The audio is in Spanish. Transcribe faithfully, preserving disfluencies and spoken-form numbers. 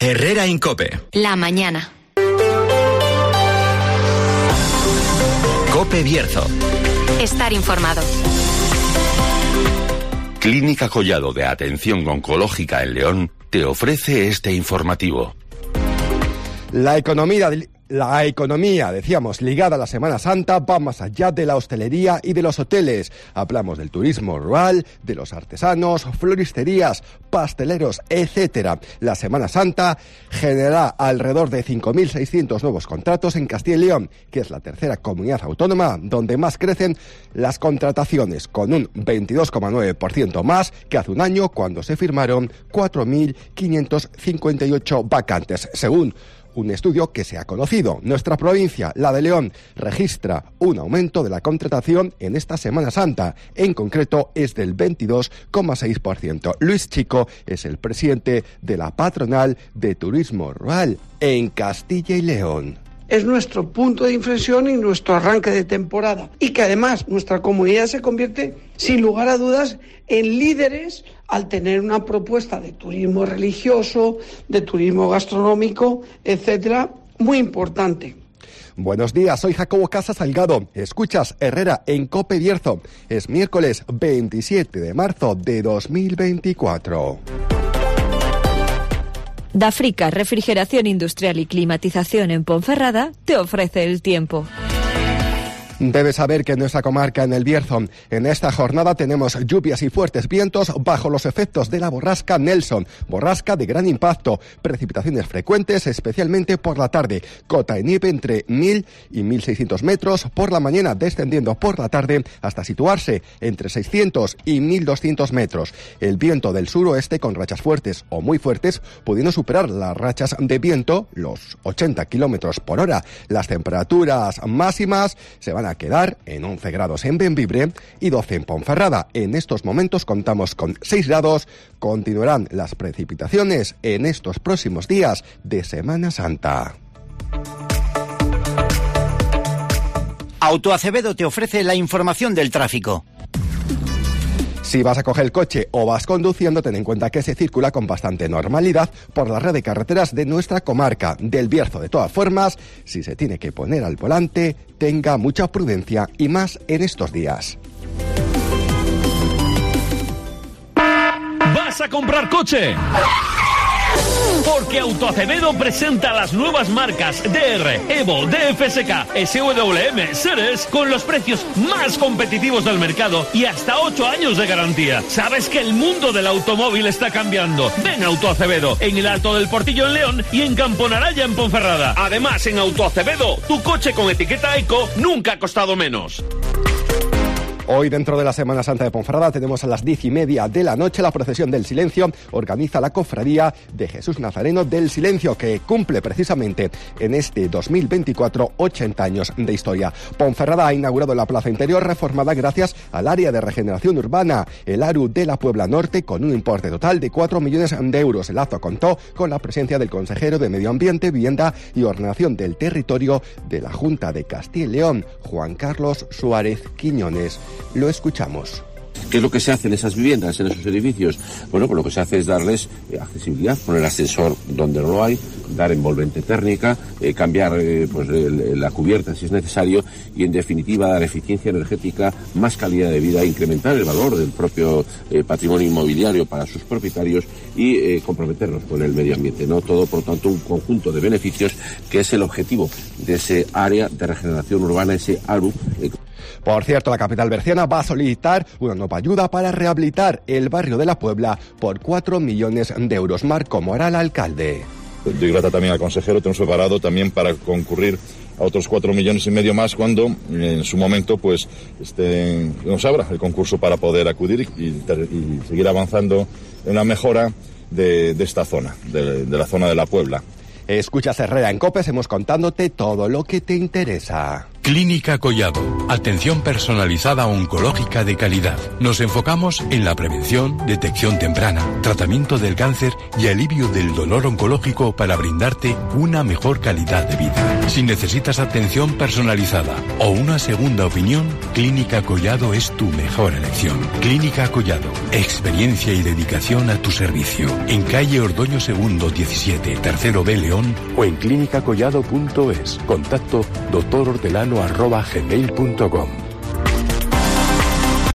Herrera Incope. La mañana. Cope Bierzo. Estar informado. Clínica Collado de Atención Oncológica en León te ofrece este informativo. La economía... La economía, decíamos, ligada a la Semana Santa, va más allá de la hostelería y de los hoteles. Hablamos del turismo rural, de los artesanos, floristerías, pasteleros, etcétera. La Semana Santa generará alrededor de cinco mil seiscientos nuevos contratos en Castilla y León, que es la tercera comunidad autónoma donde más crecen las contrataciones, con un veintidós coma nueve por ciento más que hace un año, cuando se firmaron cuatro mil quinientos cincuenta y ocho vacantes, según un estudio que se ha conocido. Nuestra provincia, la de León, registra un aumento de la contratación en esta Semana Santa. En concreto, es del veintidós coma seis por ciento. Luis Chico es el presidente de la Patronal de Turismo Rural en Castilla y León. Es nuestro punto de inflexión y nuestro arranque de temporada. Y que además nuestra comunidad se convierte, sin lugar a dudas, en líderes al tener una propuesta de turismo religioso, de turismo gastronómico, etcétera, muy importante. Buenos días, soy Jacobo Casa Salgado. Escuchas Herrera en Cope Bierzo. Es miércoles veintisiete de marzo de dos mil veinticuatro. Dafrica, refrigeración industrial y climatización en Ponferrada, te ofrece el tiempo. Debes saber que en nuestra comarca, en el Bierzo, en esta jornada tenemos lluvias y fuertes vientos bajo los efectos de la borrasca Nelson, borrasca de gran impacto, precipitaciones frecuentes, especialmente por la tarde, cota de nieve entre mil y mil seiscientos metros por la mañana, descendiendo por la tarde hasta situarse entre seiscientos y mil doscientos metros. El viento del suroeste con rachas fuertes o muy fuertes, pudiendo superar las rachas de viento, los ochenta kilómetros por hora. Las temperaturas máximas se van a quedar en once grados en Bembibre y doce en Ponferrada. En estos momentos contamos con seis grados. Continuarán las precipitaciones en estos próximos días de Semana Santa. Autoacevedo te ofrece la información del tráfico. Si vas a coger el coche o vas conduciendo, ten en cuenta que se circula con bastante normalidad por la red de carreteras de nuestra comarca del Bierzo. De todas formas, si se tiene que poner al volante, tenga mucha prudencia y más en estos días. ¿Vas a comprar coche? Porque Autoacevedo presenta las nuevas marcas D R, Evo, D F S K, S W M, Ceres con los precios más competitivos del mercado y hasta ocho años de garantía. ¿Sabes que el mundo del automóvil está cambiando? Ven a Autoacevedo en el Alto del Portillo en León y en Camponaraya en Ponferrada. Además, en Autoacevedo, tu coche con etiqueta eco nunca ha costado menos. Hoy, dentro de la Semana Santa de Ponferrada, tenemos a las diez y media de la noche la procesión del silencio. Organiza la Cofradía de Jesús Nazareno del Silencio, que cumple precisamente en este dos mil veinticuatro ochenta años de historia. Ponferrada ha inaugurado la plaza interior reformada gracias al área de regeneración urbana, el ARU de la Puebla Norte, con un importe total de cuatro millones de euros. El acto contó con la presencia del consejero de Medio Ambiente, Vivienda y Ordenación del Territorio de la Junta de Castilla y León, Juan Carlos Suárez Quiñones. Lo escuchamos. ¿Qué es lo que se hace en esas viviendas, en esos edificios? Bueno, pues lo que se hace es darles eh, accesibilidad, poner ascensor donde no lo hay, dar envolvente térmica, eh, cambiar eh, pues el, la cubierta si es necesario y, en definitiva, dar eficiencia energética, más calidad de vida, incrementar el valor del propio eh, patrimonio inmobiliario para sus propietarios y eh, comprometernos con el medio ambiente, ¿no? Todo, por lo tanto, un conjunto de beneficios que es el objetivo de ese área de regeneración urbana, ese ARU. Eh, Por cierto, la capital berciana va a solicitar una nueva ayuda para rehabilitar el barrio de la Puebla por cuatro millones de euros. Marco Moral, alcalde. Doy grata también al consejero, tenemos preparado también para concurrir a otros cuatro millones y medio más cuando en su momento pues este, nos abra el concurso para poder acudir y, y seguir avanzando en la mejora de, de esta zona, de, de la zona de la Puebla. Escuchas Herrera en COPE, hemos contándote todo lo que te interesa. Clínica Collado, Atención personalizada oncológica de calidad. Nos enfocamos en la prevención, detección temprana, tratamiento del cáncer y alivio del dolor oncológico para brindarte una mejor calidad de vida. Si necesitas atención personalizada o una segunda opinión, Clínica Collado es tu mejor elección. Clínica Collado, experiencia y dedicación a tu servicio. En calle Ordoño Segundo diecisiete, Tercero B, León, o en clínica collado punto es. Contacto doctor hortelano arroba gmail punto com.